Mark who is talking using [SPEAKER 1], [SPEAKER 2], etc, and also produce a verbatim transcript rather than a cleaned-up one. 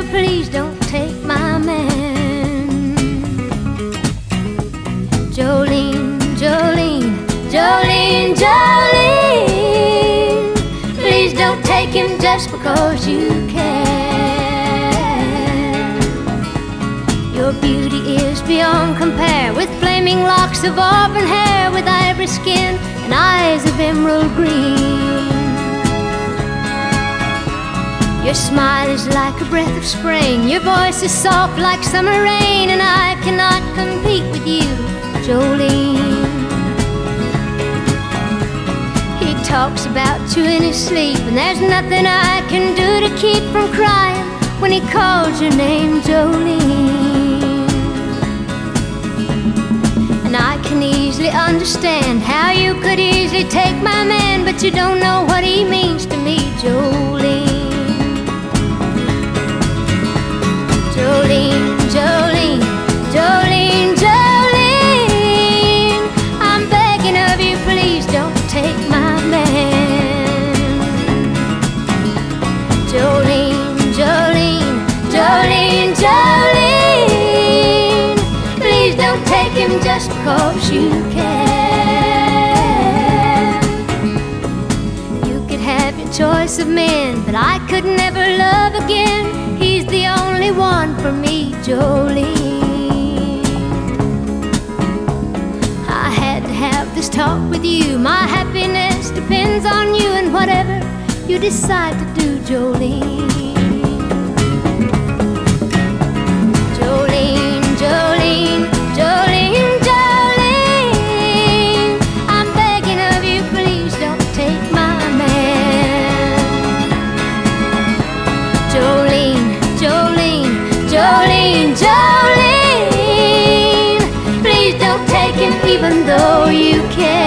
[SPEAKER 1] please don't take my man. Jolene, Jolene, Jolene, Jolene, please don't take him just because you can. Your beauty is beyond compare, with flaming locks of auburn hair, with ivory skin and eyes of emerald green. Your smile is like a breath of spring, your voice is soft like summer rain, and I cannot compete with you, Jolene. He talks about you in his sleep, and there's nothing I can do to keep from crying when he calls your name, Jolene. And I can easily understand how you could easily take my man, but you don't know what he means to me, Jolene. Jolene, Jolene, Jolene, Jolene, I'm begging of you, please don't take my man. Jolene, Jolene, Jolene, Jolene, please don't take him just because you can. You could have your choice of men, but I could never love again. He's the only one for me, Jolene. I had to have this talk with you. My happiness depends on you, and whatever you decide to do, Jolene. Jolene, Jolene, Jolene, Jolene, I'm begging of you, please don't take my man. Jolene, Jolene, Jolene, Jolene, please don't take him even though you can.